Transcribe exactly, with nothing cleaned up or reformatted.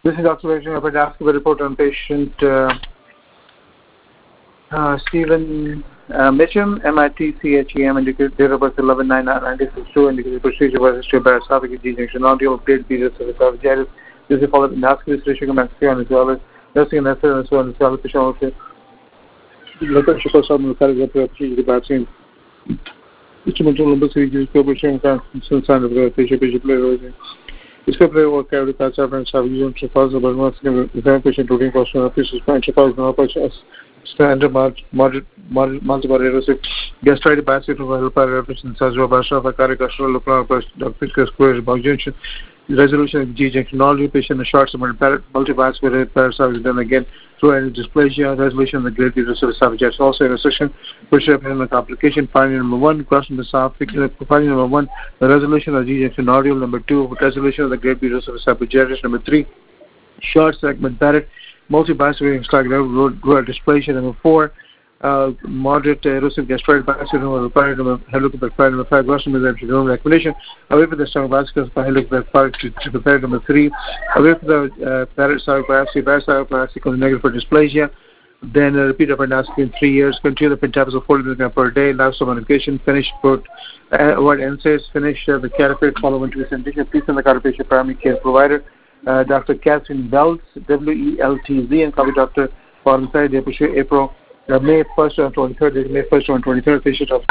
This is Doctor Rajin. I'm going to ask you a report on patient uh, uh, Stephen uh, Mitchum, M I T C H E M, indicated date of birth eleven nine ninety-six, indicated procedure was history of esophageal G-junction, nodule, update, period of esophagitis. This is followed by endoscopy, restriction of maxillary and as nursing and necessary and so on, and so on, and so on. Local Chicago Southern California procedure vaccine. Instrumental number three is corporation and sign of the patient patient player. Discovery or carry the cancer and have used to cause about one second patient routine question of pieces point to cause no purchase standard moderate multiple erosive gastritis basket of help reference Sajwa Basha of a caricatural local doctor square bug junction. Resolution of G junction, all your patient and short summary multivascular parasites then again through any dysplasia, resolution of the great uterus of esophagus, also a restriction, push up in the complication, finding number one, crossing the esophagus, finding number one, the resolution of G junction nodule, number two, resolution of the great uterus of esophagus, number three, short segment Barrett, multivascular road dysplasia, number four, Uh, moderate uh, erosive gastritis basket required helicobacter five, number five, gross number of recognition, away from the stomach vascular helicobacter five to prepare number three, away from the uh, parasitoplasty, parasitoplasty was negative for dysplasia, then uh, repeat of endoscopy in three years, continue the pentabs of forty milligrams per day, lifestyle medication, finish put uh, what N SAIDs, finish uh, the catapult, follow into presentation, please send the catapult primary care provider, uh, Doctor Catherine Wells, W E L T Z, and copy Doctor Farnside, April. Uh, May first and twenty-third, May first and twenty-third, patient of